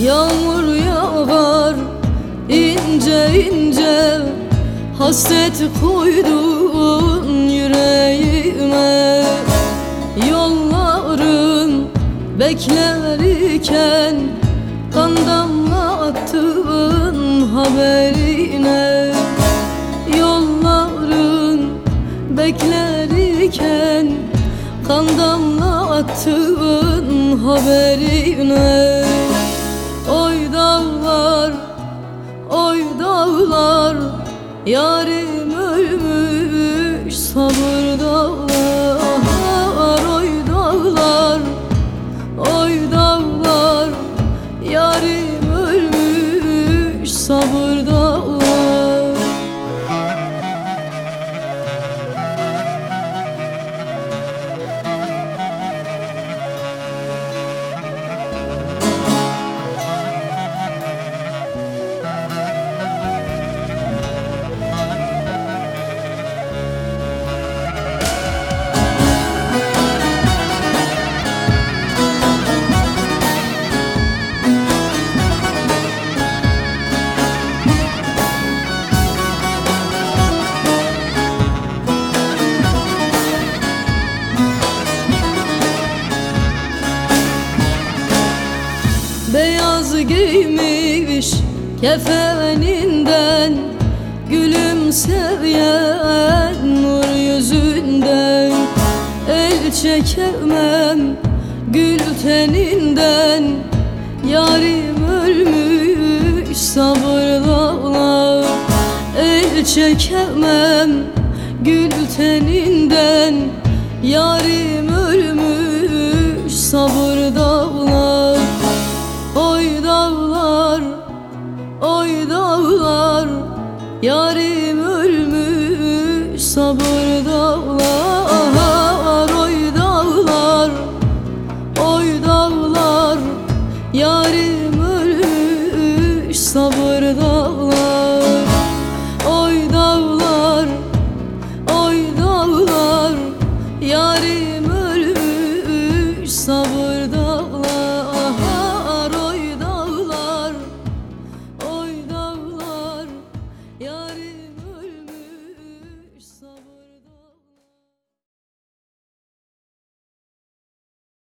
Yağmur yağar ince ince, hasret koydun yüreğime. Yolların beklerken kan damlattın haberine. Yolların beklerken kan damlattın haberine. Oy dağlar, oy dağlar, yarim ölmüş sabır dağlar. Oy dağlar, oy dağlar, yarim ölmüş sabır dağlar. Beyaz giymiş kefeninden, gülümseyen nur yüzünden. El çekemem gül teninden, yarim ölmüş sabır dağlar. El çekemem gül teninden, yarim ölmüş sabır dağlar. Oy dağlar, oy dağlar, yarim ölmüş sabır dağlar. Oy dağlar, oy dağlar, yarim ölmüş sabır dağlar. Oy dağlar, oy dağlar, yarim